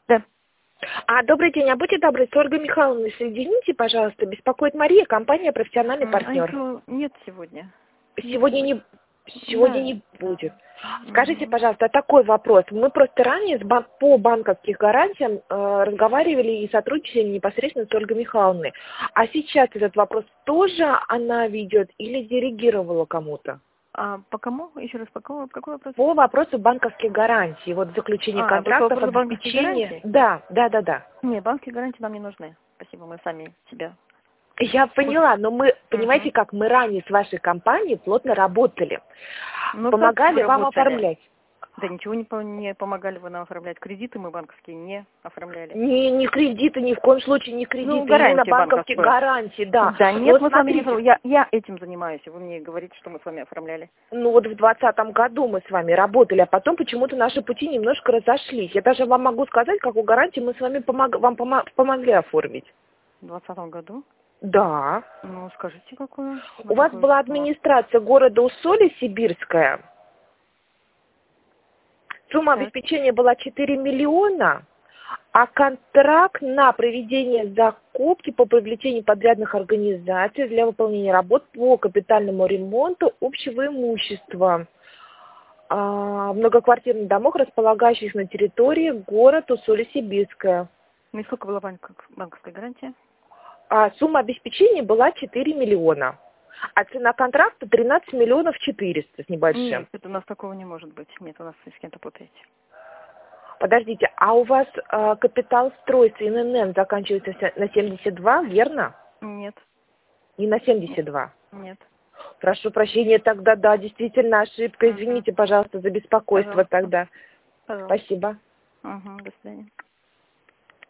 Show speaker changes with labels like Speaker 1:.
Speaker 1: Да.
Speaker 2: Добрый день, будьте добры, с Ольгой Михайловной соедините, пожалуйста. Беспокоит Мария, компания «Профессиональный партнер».
Speaker 1: Нет сегодня.
Speaker 2: Сегодня
Speaker 1: Да.
Speaker 2: не будет. Скажите, пожалуйста, такой вопрос. Мы просто ранее по банковским гарантиям разговаривали и сотрудничали непосредственно с Ольгой Михайловной. А сейчас этот вопрос тоже она ведет или делегировала кому-то?
Speaker 1: По кому? Еще раз, какой вопрос?
Speaker 2: По вопросу банковских гарантий, вот заключение
Speaker 1: Вы по
Speaker 2: контрактов,
Speaker 1: вопросу банковских
Speaker 2: обеспечение.
Speaker 1: гарантий?
Speaker 2: Да.
Speaker 1: Нет, банковские гарантии нам не нужны. Спасибо, мы сами себя.
Speaker 2: Я поняла, но мы, понимаете
Speaker 1: Мгм.
Speaker 2: как, мы ранее с вашей компанией плотно работали,
Speaker 1: Ну как вы
Speaker 2: помогали вам
Speaker 1: работали?
Speaker 2: оформлять.
Speaker 1: Да ничего не помогали вы нам оформлять. Кредиты мы банковские не оформляли.
Speaker 2: Не кредиты, ни в коем случае не
Speaker 1: Ну,
Speaker 2: кредиты, именно
Speaker 1: гарантию
Speaker 2: банковские
Speaker 1: банковскую.
Speaker 2: гарантии, да.
Speaker 1: Да,
Speaker 2: Но
Speaker 1: нет,
Speaker 2: вот
Speaker 1: мы с вами не
Speaker 2: смотрите,
Speaker 1: оформляем. Я этим занимаюсь, и вы мне говорите, что мы с вами оформляли.
Speaker 2: ну вот в 2020 году мы с вами работали, а потом почему-то наши пути немножко разошлись. Я даже вам могу сказать, какую гарантию мы с вами помогли оформить.
Speaker 1: В 2020 году?
Speaker 2: Да.
Speaker 1: Ну, скажите, какую?
Speaker 2: У
Speaker 1: На
Speaker 2: вас
Speaker 1: какую
Speaker 2: была
Speaker 1: сумму?
Speaker 2: администрация города Усолье-Сибирская. Сумма
Speaker 1: Так.
Speaker 2: обеспечения была 4 миллиона, а контракт на проведение закупки по привлечению подрядных организаций для выполнения работ по капитальному ремонту общего имущества в многоквартирных домах, располагающихся на территории города Усолье-Сибирская.
Speaker 1: Ну и сколько была банковская гарантия?
Speaker 2: Сумма обеспечения была 4 миллиона, а цена контракта 13 миллионов 400 с небольшим.
Speaker 1: Нет, это у нас такого не может быть. Нет, у нас вы с кем-то путаете.
Speaker 2: Подождите, а у вас капитал стройства ИНН заканчивается на 72, верно?
Speaker 1: Нет,
Speaker 2: Не на 72.
Speaker 1: нет.
Speaker 2: Прошу прощения, тогда да, действительно ошибка.
Speaker 1: Угу.
Speaker 2: Извините, пожалуйста, за беспокойство
Speaker 1: Пожалуйста,
Speaker 2: тогда.
Speaker 1: пожалуйста.
Speaker 2: Спасибо.
Speaker 1: Угу, до свидания.